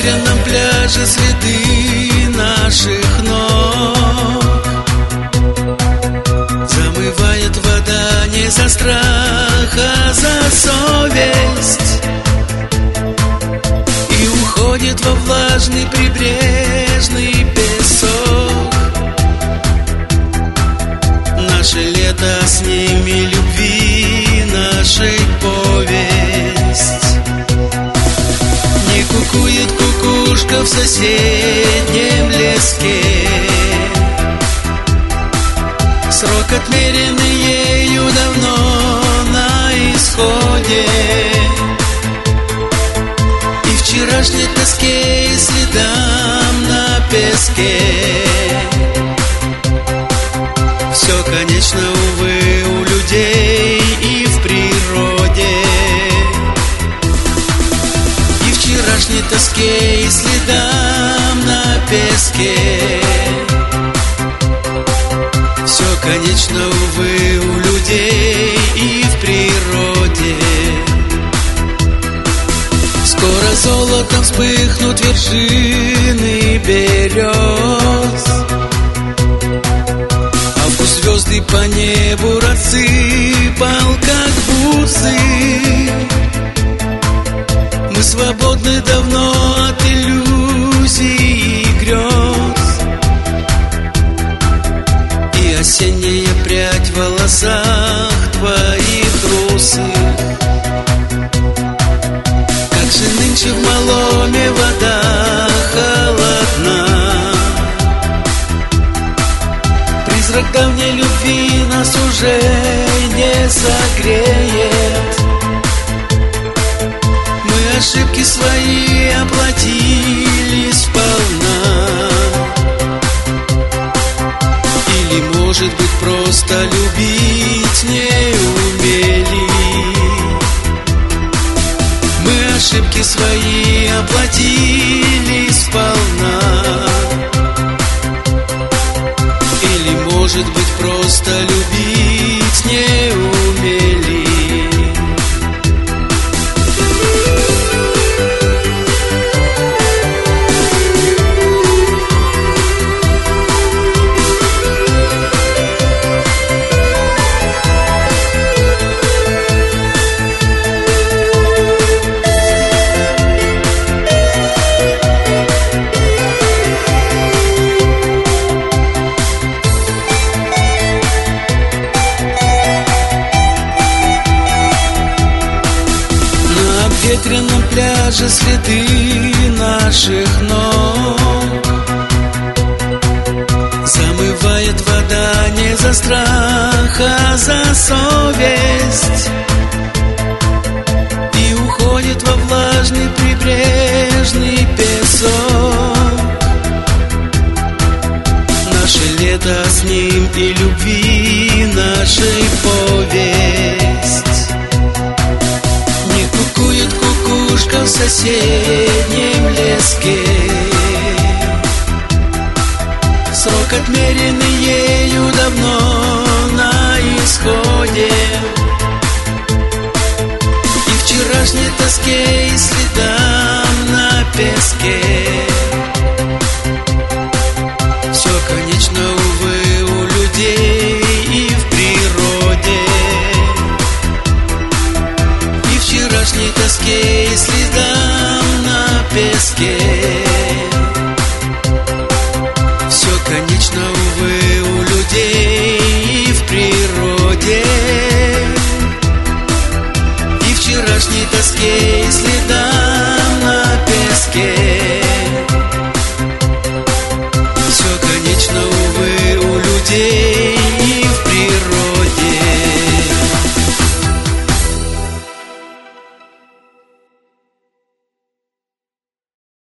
обветренном пляже следы наших ног. Замывает вода не за страх, а за совесть, и уходит во влажный прибрежный песок. Наше лето с ними любви, нашей повесть. Не кукует кукушка в соседнем леске, срок, отмеренный ею, давно на исходе. И вчерашней тоске и следам на песке все, конечно, увы, у людей и в природе. И вчерашней тоске и следам на песке все, конечно, увы, у людей и в природе. Скоро золотом вспыхнут вершины берез, август звезды по небу рассыпал, как бусы. Мы свободны давно от иллюзий и грез, и осенняя прядь в волосах твоих русых. Как же нынче в Маломе вода холодна, призрак давней любви нас уже не согреет. Мы ошибки свои оплатили сполна, или, может быть, просто любить не умели. Мы ошибки свои оплатили сполна, или, может быть, просто любить не умели. На ветреном пляже следы наших ног. Замывает вода не за страх, а за совесть, и уходит во влажный прибрежный песок. Наше лето с ним и любви нашей повесть. Кукует кукушка в соседнем леске, срок, отмеренный ею, давно на исходе. И вчерашней тоске и следам на песке все, конечно, увы, у людей и в природе. Вчерашней тоске и следам на песке все, конечно, увы, у людей и в природе. И вчерашней тоске